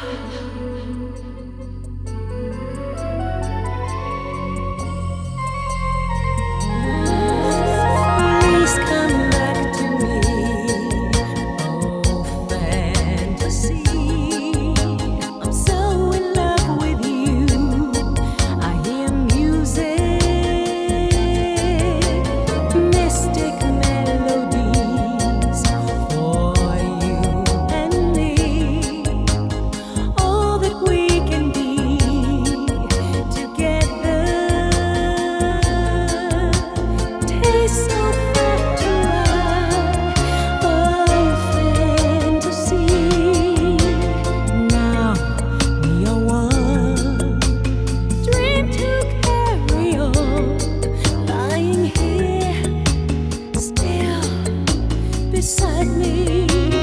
beside me.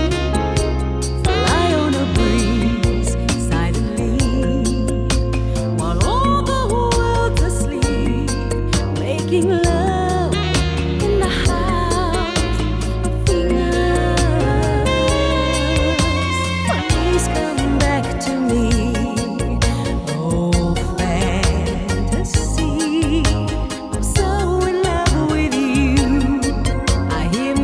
Fly on a breeze silently while all the world's asleep, making love in the house of fingers. Please come back to me. Oh, fantasy, I'm so in love with you. I hear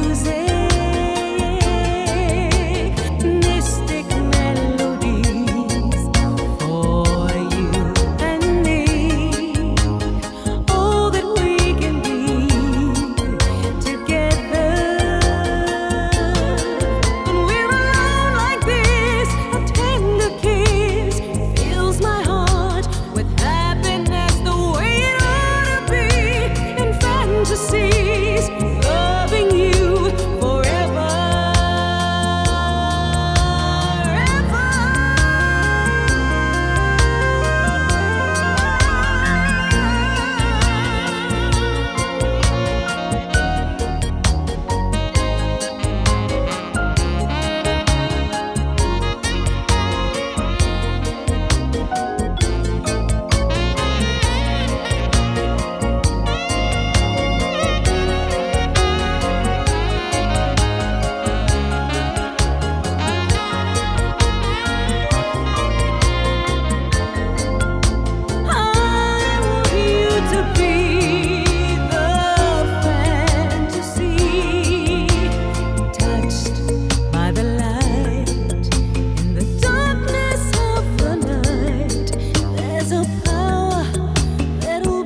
mystic melodies for you and me. All that we can be together. When we're alone like this, a tender kiss fills my heart with happiness, the way it ought to be. In fantasies, loving you forever.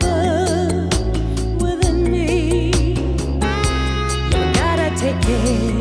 Take care.